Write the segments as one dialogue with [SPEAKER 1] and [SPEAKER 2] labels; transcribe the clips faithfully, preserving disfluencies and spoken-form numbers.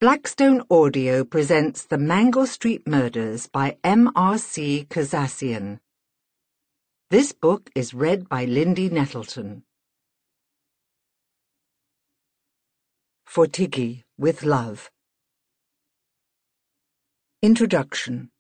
[SPEAKER 1] Blackstone Audio presents The Mangle Street Murders by M R C Kazassian. This book is read by Lindy Nettleton. For Tiggy, with love. Introduction.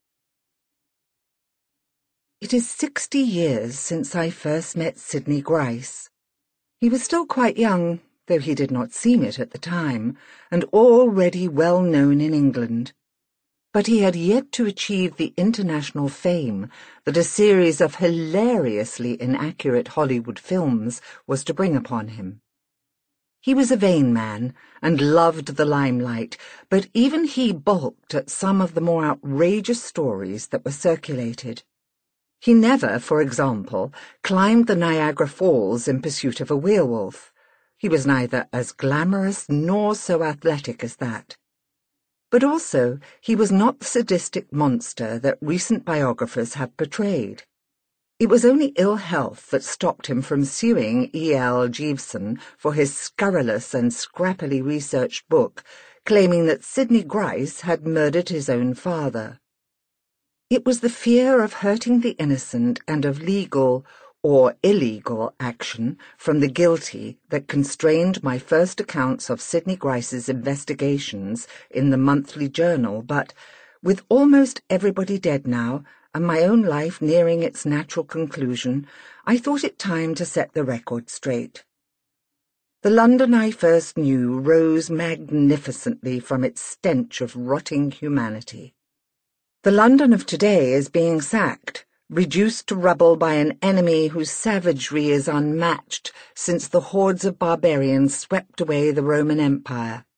[SPEAKER 1] It is sixty years since I first met Sidney Grice. He was still quite young, though he did not seem it at the time, and already well known in England. But he had yet to achieve the international fame that a series of hilariously inaccurate Hollywood films was to bring upon him. He was a vain man and loved the limelight, but even he balked at some of the more outrageous stories that were circulated. He never, for example, climbed the Niagara Falls in pursuit of a werewolf. He was neither as glamorous nor so athletic as that. But also, he was not the sadistic monster that recent biographers have portrayed. It was only ill health that stopped him from suing E L Jeeveson for his scurrilous and scrappily researched book, claiming that Sidney Grice had murdered his own father. It was the fear of hurting the innocent and of legal or illegal action from the guilty that constrained my first accounts of Sidney Grice's investigations in the Monthly Journal, but, with almost everybody dead now, and my own life nearing its natural conclusion, I thought it time to set the record straight. The London I first knew rose magnificently from its stench of rotting humanity. The London of today is being sacked, reduced to rubble by an enemy whose savagery is unmatched since the hordes of barbarians swept away the Roman Empire.